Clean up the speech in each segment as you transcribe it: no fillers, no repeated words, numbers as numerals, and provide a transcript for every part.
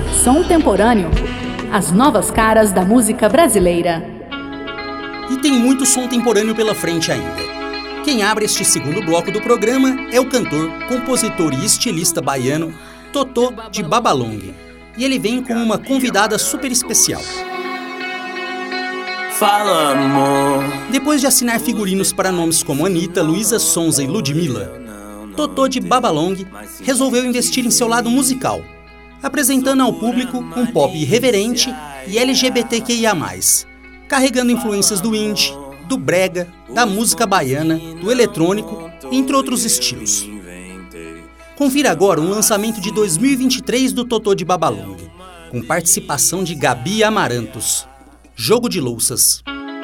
Som Temporâneo. As novas caras da música brasileira. E tem muito som temporâneo pela frente ainda. Quem abre este segundo bloco do programa é o cantor, compositor e estilista baiano Totô de Babalong. E ele vem com uma convidada super especial. Fala, amor. Depois de assinar figurinos para nomes como Anitta, Luísa Sonza e Ludmilla, Totô de Babalong resolveu investir em seu lado musical, apresentando ao público um pop irreverente e LGBTQIA+, carregando influências do indie, do brega, da música baiana, do eletrônico, entre outros estilos. Confira agora um lançamento de 2023 do Totô de Babalong, com participação de Gabi Amarantos, Jogo de Louças.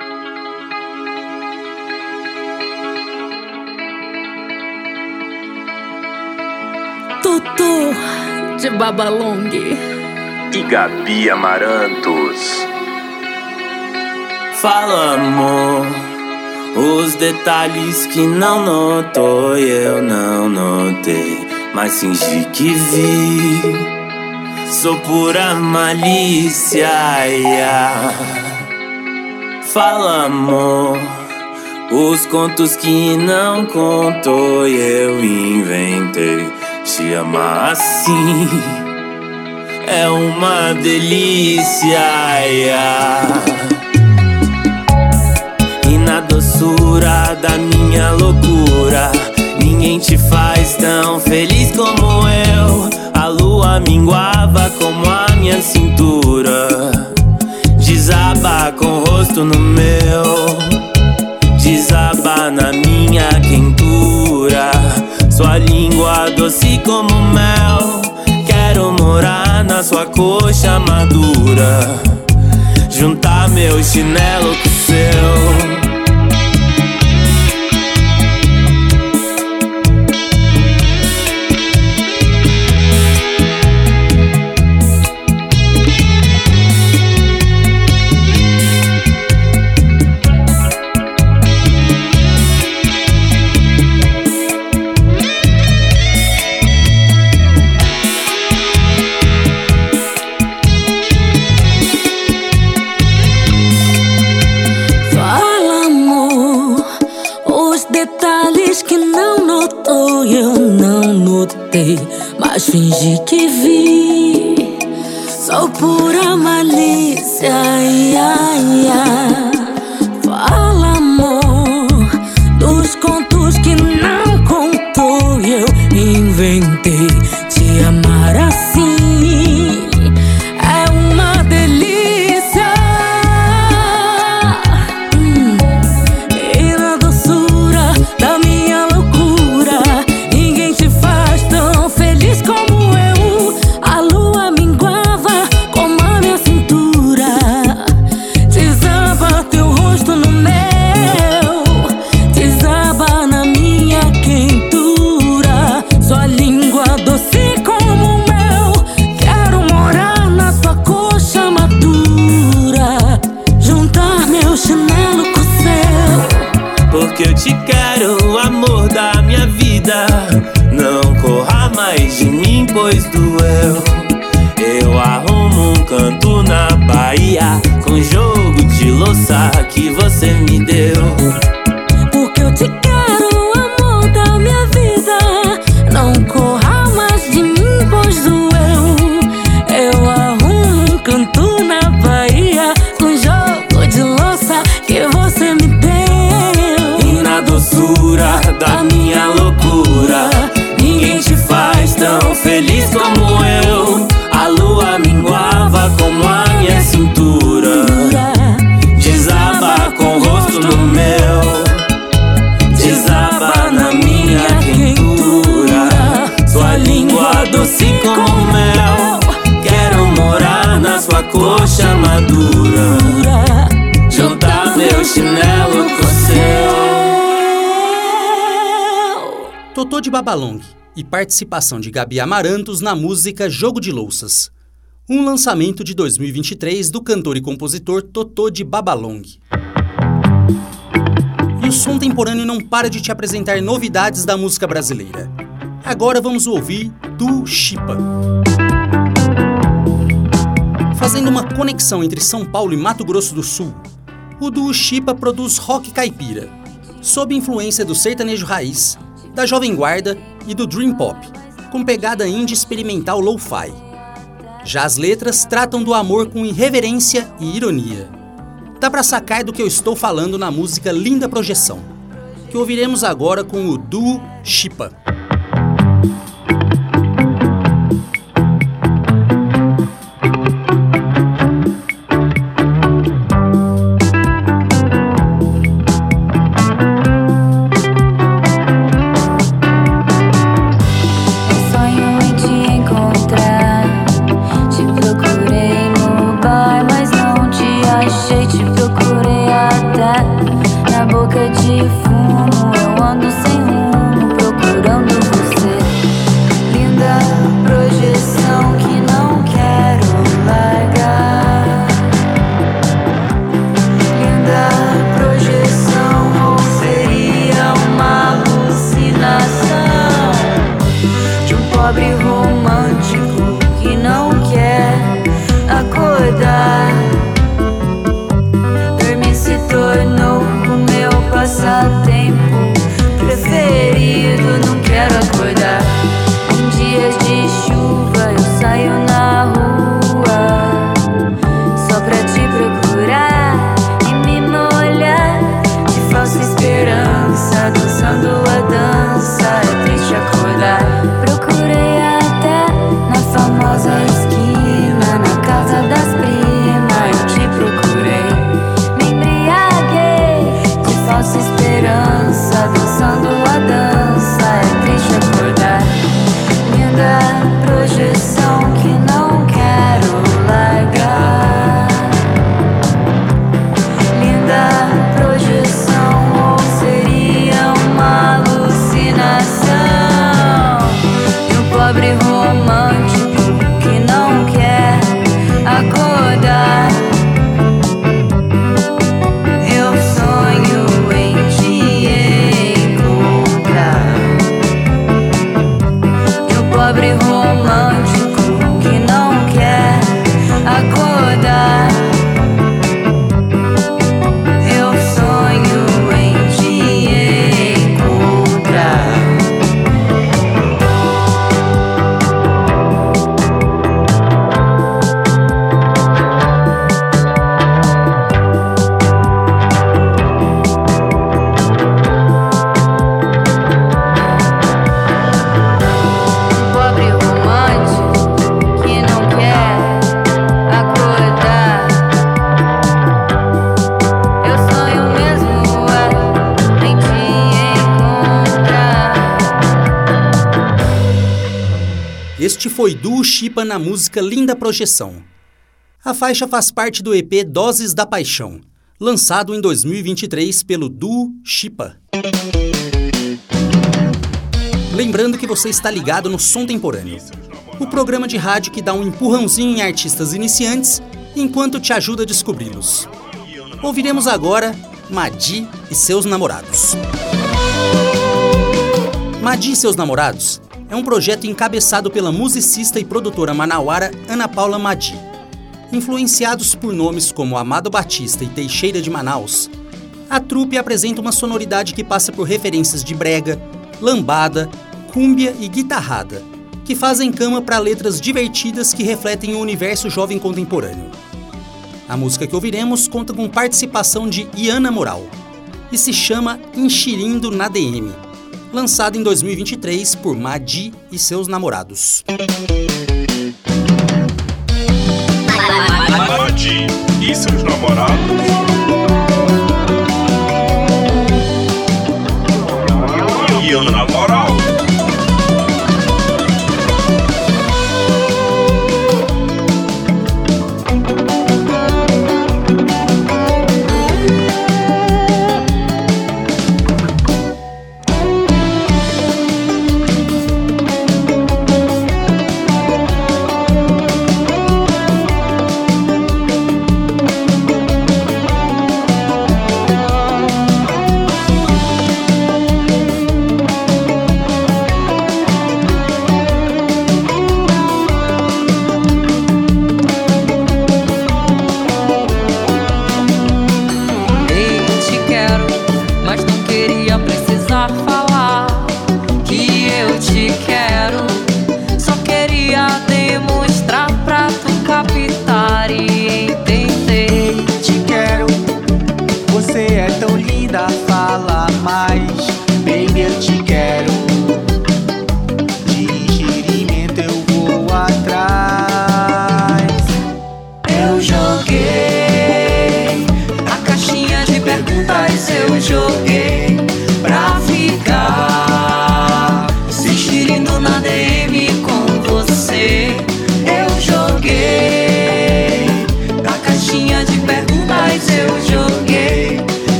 Totô de Babalong e Gabi Amarantos. Fala, amor, os detalhes que não notou eu não notei, mas fingi que vi. Sou pura malícia, yeah. Fala, amor, os contos que não contou eu inventei. Te amar assim é uma delícia, yeah. E na doçura da minha loucura ninguém te faz tão feliz como eu. A lua minguava como a minha cintura, desaba com o rosto no meu, desaba na minha quentura. Sua língua doce como mel, quero morar na sua coxa madura, juntar meu chinelo com o seu. Mas fingi que vi. Sou pura malícia, yeah, yeah. Fala, amor, dos contos que não contou eu inventei. Te amar assim é uma delícia. E na doçura da minha loucura ninguém te faz tão feliz como eu. A lua minguava como a minha cintura, desaba teu rosto no meu, desaba na minha quentura. Sua língua doce como mel, quero morar na tua coxa madura, juntar meu chinelo com o seu. Porque eu te quero, amor da minha vida. Não corra mais de mim, pois doeu. Eu arrumo um canto na Bahia com jogo de louça que você me deu. Porque eu te quero, amor da minha vida. Não corra mais de mim, pois doeu. Eu arrumo um canto na Bahia com jogo de louça que você me deu. E na doçura da minha loucura ninguém te faz tão feliz como eu. A lua minguava como a minha cintura, desaba com o rosto no meu, desaba na minha quentura. Sua língua doce como mel, quero morar na sua coxa madura, juntar meu chinelo com o seu. Totô de Babalong e participação de Gabi Amarantos na música Jogo de Louças, um lançamento de 2023 do cantor e compositor Totô de Babalong. E o Som Temporâneo não para de te apresentar novidades da música brasileira. Agora vamos ouvir Du Chipa. Fazendo uma conexão entre São Paulo e Mato Grosso do Sul, o duo Chipa produz rock caipira, sob influência do sertanejo raiz, da jovem guarda e do dream pop, com pegada indie experimental lo-fi. Já as letras tratam do amor com irreverência e ironia. Dá pra sacar do que eu estou falando na música Linda Projeção, que ouviremos agora com o duo Chipa. Este foi duo Chipa na música Linda Projeção. A faixa faz parte do EP Doses da Paixão, lançado em 2023 pelo duo Chipa. Lembrando que você está ligado no Som Temporâneo, o programa de rádio que dá um empurrãozinho em artistas iniciantes enquanto te ajuda a descobri-los. Ouviremos agora Madi e Seus Namorados. Madi e Seus Namorados é um projeto encabeçado pela musicista e produtora manauara Ana Paula Madi. Influenciados por nomes como Amado Batista e Teixeira de Manaus, a trupe apresenta uma sonoridade que passa por referências de brega, lambada, cúmbia e guitarrada, que fazem cama para letras divertidas que refletem o universo jovem contemporâneo. A música que ouviremos conta com participação de Iana Moral e se chama Enxerindo na DM, lançado em 2023 por Madi e Seus Namorados. Madi e Seus Namorados. Iana Moral.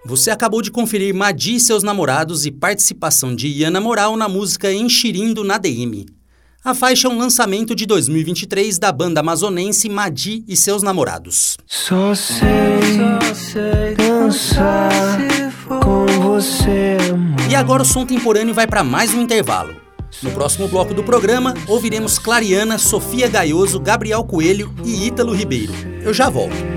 Você acabou de conferir Madi e seus namorados e participação de Iana Moral na música Enxerindo na DM. A faixa é um lançamento de 2023 da banda amazonense Madi e seus namorados. Só sei dançar com você, amor. E agora o som temporâneo vai para mais um intervalo. No próximo bloco do programa, ouviremos Clariana, Sofia Gaioso, Gabriel Coelho e Ítalo Ribeiro. Eu já volto.